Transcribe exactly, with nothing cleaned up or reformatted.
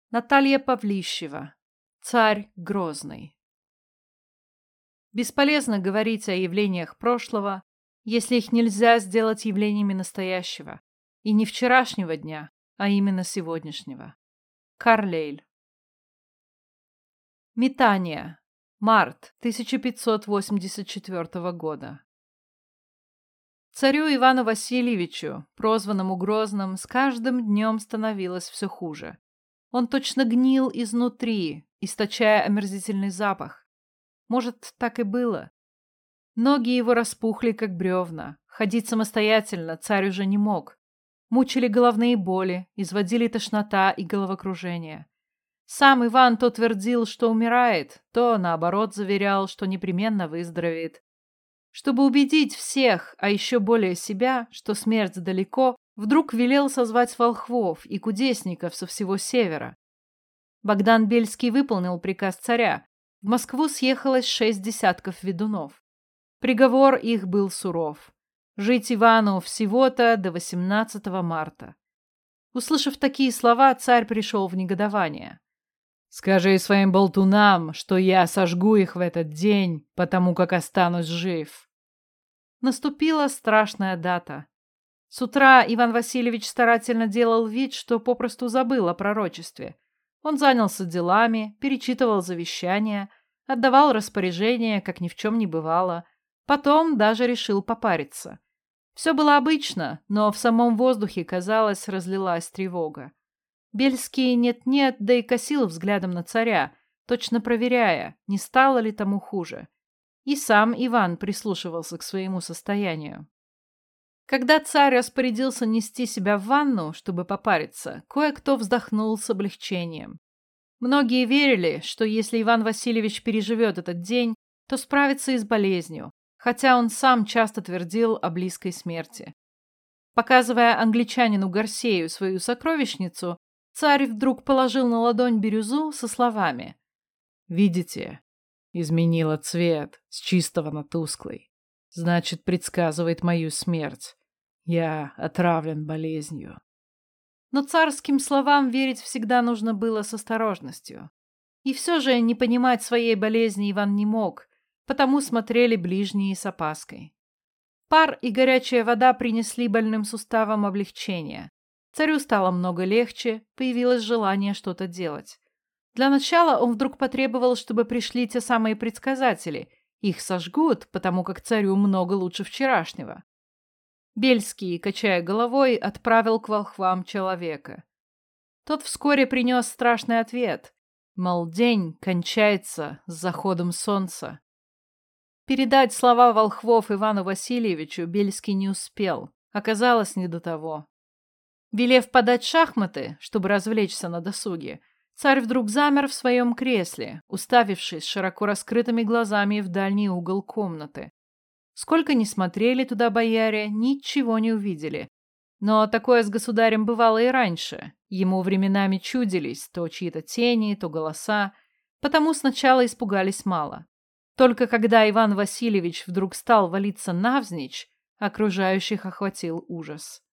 Наталья Павлищева. Царь Грозный. Бесполезно говорить о явлениях прошлого, если их нельзя сделать явлениями настоящего, и не вчерашнего дня, а именно сегодняшнего. Карлейль. Метание. Март тысяча пятьсот восемьдесят четвёртого года. Царю Ивану Васильевичу, прозванному Грозным, с каждым днем становилось все хуже. Он точно гнил изнутри, источая омерзительный запах. Может, так и было. Ноги его распухли, как бревна. Ходить самостоятельно царь уже не мог. Мучили головные боли, изводили тошнота и головокружение. Сам Иван то твердил, что умирает, то, наоборот, заверял, что непременно выздоровеет. Чтобы убедить всех, а еще более себя, что смерть далеко, вдруг велел созвать волхвов и кудесников со всего севера. Богдан Бельский выполнил приказ царя. В Москву съехалось шесть десятков ведунов. Приговор их был суров. Жить Ивану всего-то до восемнадцатого марта. Услышав такие слова, царь пришел в негодование. «Скажи своим болтунам, что я сожгу их в этот день, потому как останусь жив». Наступила страшная дата. С утра Иван Васильевич старательно делал вид, что попросту забыл о пророчестве. Он занялся делами, перечитывал завещания, отдавал распоряжения, как ни в чем не бывало. Потом даже решил попариться. Все было обычно, но в самом воздухе, казалось, разлилась тревога. Бельский нет-нет, да и косил взглядом на царя, точно проверяя, не стало ли тому хуже. И сам Иван прислушивался к своему состоянию. Когда царь распорядился нести себя в ванну, чтобы попариться, кое-кто вздохнул с облегчением. Многие верили, что если Иван Васильевич переживет этот день, то справится и с болезнью, хотя он сам часто твердил о близкой смерти. Показывая англичанину Гарсею свою сокровищницу, царь вдруг положил на ладонь бирюзу со словами: «Видите, изменила цвет с чистого на тусклый. Значит, предсказывает мою смерть. Я отравлен болезнью». Но царским словам верить всегда нужно было с осторожностью. И все же не понимать своей болезни Иван не мог, потому смотрели ближние с опаской. Пар и горячая вода принесли больным суставам облегчение. Царю стало много легче, появилось желание что-то делать. Для начала он вдруг потребовал, чтобы пришли те самые предсказатели. Их сожгут, потому как царю много лучше вчерашнего. Бельский, качая головой, отправил к волхвам человека. Тот вскоре принес страшный ответ, мол, день кончается с заходом солнца. Передать слова волхвов Ивану Васильевичу Бельский не успел, оказалось не до того. Велев подать шахматы, чтобы развлечься на досуге, царь вдруг замер в своем кресле, уставившись широко раскрытыми глазами в дальний угол комнаты. Сколько ни смотрели туда бояре, ничего не увидели. Но такое с государем бывало и раньше. Ему временами чудились то чьи-то тени, то голоса, потому сначала испугались мало. Только когда Иван Васильевич вдруг стал валиться навзничь, окружающих охватил ужас.